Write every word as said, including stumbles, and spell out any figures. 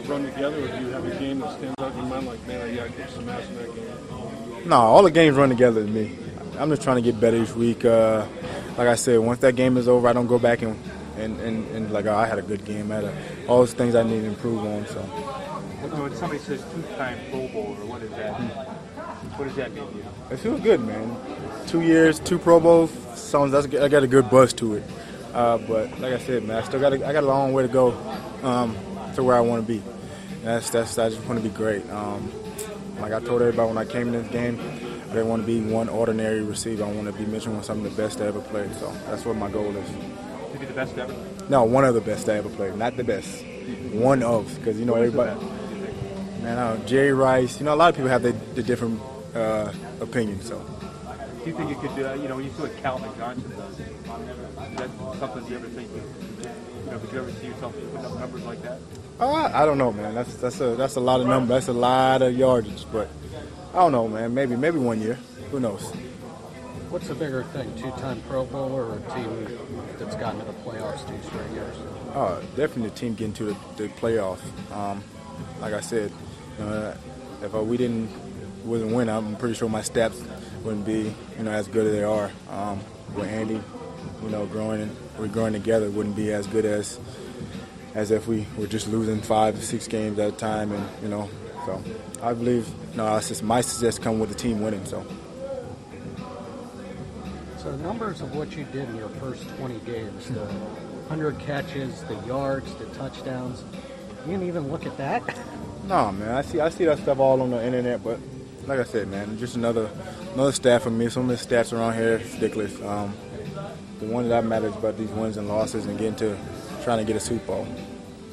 run together, or do you have a game that stands out in your mind like, man, I got to kick some ass in that game? No, all the games run together to me. I'm just trying to get better each week. Uh, like I said, once that game is over, I don't go back and and, and, and like, oh, I had a good game. I had a, all those things I need to improve on. So. When somebody says two-time Pro Bowler, what is that? What does that mean to you? It feels good, man. Two years, two Pro Bowls. Sounds that's I got a good buzz to it. Uh, but like I said, man, I still got a, I got a long way to go um, to where I want to be. That's that's I just want to be great. Um, like I told everybody when I came in this game, I didn't want to be one ordinary receiver. I want to be mentioned with some of the best I ever played. So that's what my goal is. To be the best ever? No, one of the best I ever played, not the best. One of, because you know What everybody. Man, I don't know, Jerry Rice. You know, a lot of people have the, the different uh, opinions. So. Do you think you could do, uh, you know, when you see what Calvin Johnson does, is that something you ever think, you know, could you ever see yourself putting up numbers like that? Uh, I don't know, man. That's that's a that's a lot of numbers. That's a lot of yardage. But I don't know, man. Maybe maybe one year. Who knows? What's the bigger thing, two-time Pro Bowler or a team that's gotten to the playoffs two straight years? Oh, definitely the team getting to the, the playoff. Um, like I said, uh, if uh, we didn't wouldn't win, I'm pretty sure my stats wouldn't be, you know, as good as they are. Um, with Andy, you know, growing and we're growing together, wouldn't be as good as as if we were just losing five, six games at a time, and you know. So I believe, you know, just, my success come with the team winning. So. So the numbers of what you did in your first twenty games, the one hundred catches, the yards, the touchdowns, you didn't even look at that? No, man. I see I see that stuff all on the internet, but like I said, man, just another another stat for me. Some of the stats around here is ridiculous. Um, the one that matters about these wins and losses and getting to trying to get a Super Bowl.